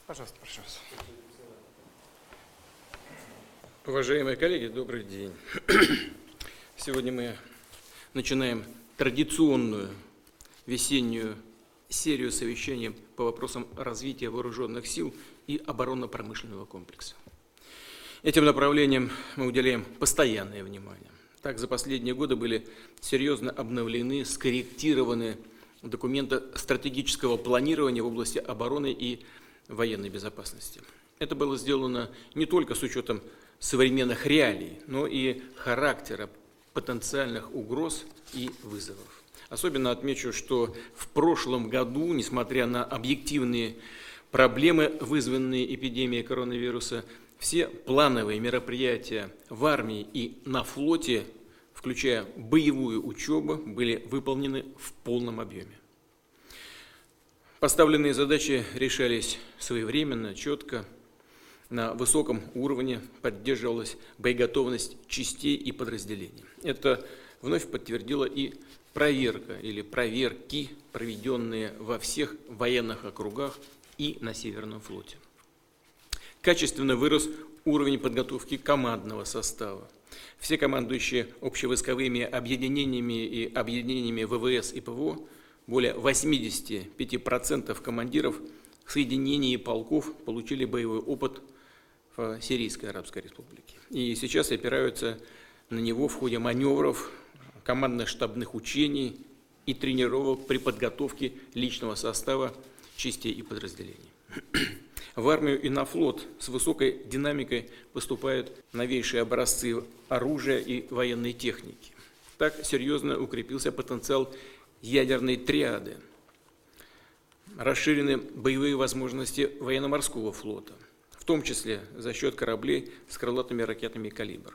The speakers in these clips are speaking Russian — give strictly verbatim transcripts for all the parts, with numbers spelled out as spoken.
Пожалуйста, прошу вас. Уважаемые коллеги, добрый день. Сегодня мы начинаем традиционную весеннюю серию совещаний по вопросам развития вооруженных сил и оборонно-промышленного комплекса. Этим направлениям мы уделяем постоянное внимание. Так, за последние годы были серьезно обновлены, скорректированы документы стратегического планирования в области обороны и военной безопасности. Это было сделано не только с учетом современных реалий, но и характера потенциальных угроз и вызовов. Особенно отмечу, что в прошлом году, несмотря на объективные проблемы, вызванные эпидемией коронавируса, все плановые мероприятия в армии и на флоте, включая боевую учебу, были выполнены в полном объеме. Поставленные задачи решались своевременно, четко, на высоком уровне поддерживалась боеготовность частей и подразделений. Это вновь подтвердила и проверка или проверки, проведенные во всех военных округах и на Северном флоте. Качественно вырос уровень подготовки командного состава. Все командующие общевойсковыми объединениями и объединениями ВВС и ПВО, более восемьдесят пять процентов командиров соединений и полков получили боевой опыт в Сирийской Арабской Республике. И сейчас опираются на него в ходе маневров, командно-штабных учений и тренировок при подготовке личного состава частей и подразделений. В армию и на флот с высокой динамикой поступают новейшие образцы оружия и военной техники. Так серьезно укрепился потенциал ядерной триады. Расширены боевые возможности военно-морского флота, в том числе за счет кораблей с крылатыми ракетами «Калибр».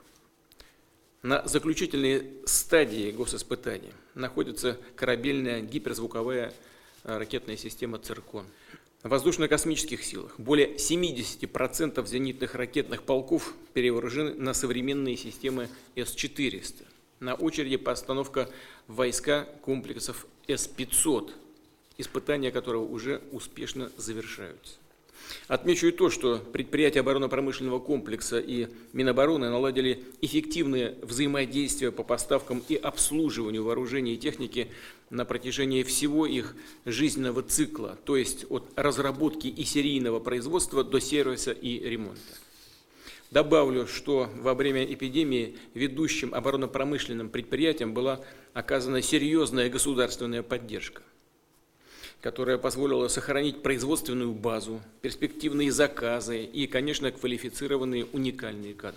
На заключительной стадии госиспытаний находится корабельная гиперзвуковая ракетная система «Циркон». В воздушно-космических силах более семьдесят процентов зенитных ракетных полков перевооружены на современные системы С четыреста. На очереди постановка в войска комплексов С пятьсот, испытания которого уже успешно завершаются. Отмечу и то, что предприятия оборонно-промышленного комплекса и Минобороны наладили эффективное взаимодействие по поставкам и обслуживанию вооружений и техники на протяжении всего их жизненного цикла, то есть от разработки и серийного производства до сервиса и ремонта. Добавлю, что во время эпидемии ведущим оборонно-промышленным предприятиям была оказана серьезная государственная поддержка, которая позволила сохранить производственную базу, перспективные заказы и, конечно, квалифицированные уникальные кадры.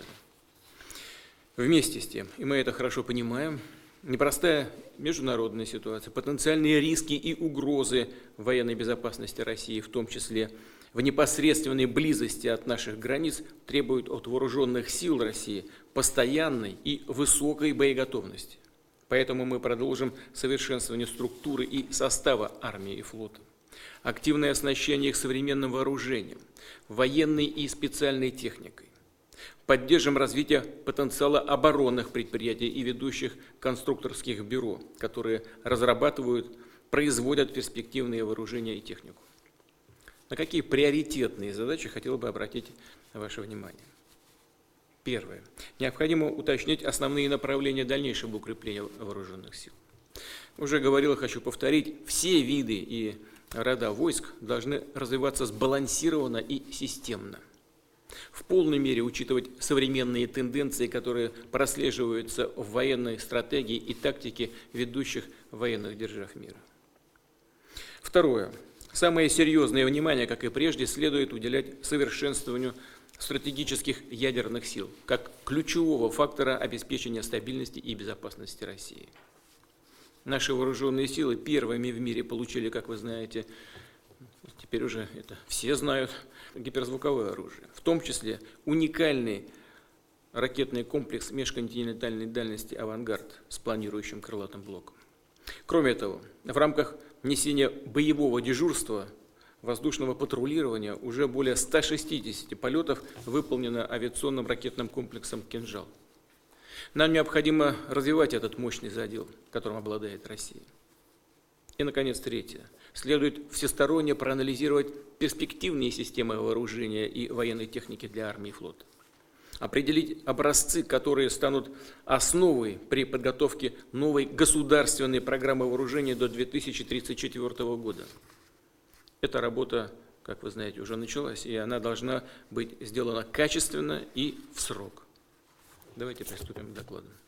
Вместе с тем, и мы это хорошо понимаем, непростая международная ситуация, потенциальные риски и угрозы военной безопасности России, в том числе в непосредственной близости от наших границ, требуют от вооруженных сил России постоянной и высокой боеготовности. Поэтому мы продолжим совершенствование структуры и состава армии и флота, активное оснащение их современным вооружением, военной и специальной техникой. Поддержим развитие потенциала оборонных предприятий и ведущих конструкторских бюро, которые разрабатывают, производят перспективные вооружения и технику. На какие приоритетные задачи хотел бы обратить ваше внимание? Первое. Необходимо уточнить основные направления дальнейшего укрепления вооруженных сил. Уже говорил и хочу повторить, все виды и рода войск должны развиваться сбалансированно и системно. В полной мере учитывать современные тенденции, которые прослеживаются в военной стратегии и тактике ведущих военных держав мира. Второе. Самое серьезное внимание, как и прежде, следует уделять совершенствованию стратегических ядерных сил, как ключевого фактора обеспечения стабильности и безопасности России. Наши вооруженные силы первыми в мире получили, как вы знаете, теперь уже это все знают, гиперзвуковое оружие, в том числе уникальный ракетный комплекс межконтинентальной дальности «Авангард» с планирующим крылатым блоком. Кроме того, в рамках несения боевого дежурства, воздушного патрулирования уже более ста шестидесяти полетов выполнено авиационным ракетным комплексом «Кинжал». Нам необходимо развивать этот мощный задел, которым обладает Россия. И, наконец, третье. следует всесторонне проанализировать перспективные системы вооружения и военной техники для армии и флота, определить образцы, которые станут основой при подготовке новой государственной программы вооружения до две тысячи тридцать четвёртого года. Эта работа, как вы знаете, уже началась, и она должна быть сделана качественно и в срок. Давайте приступим к докладу.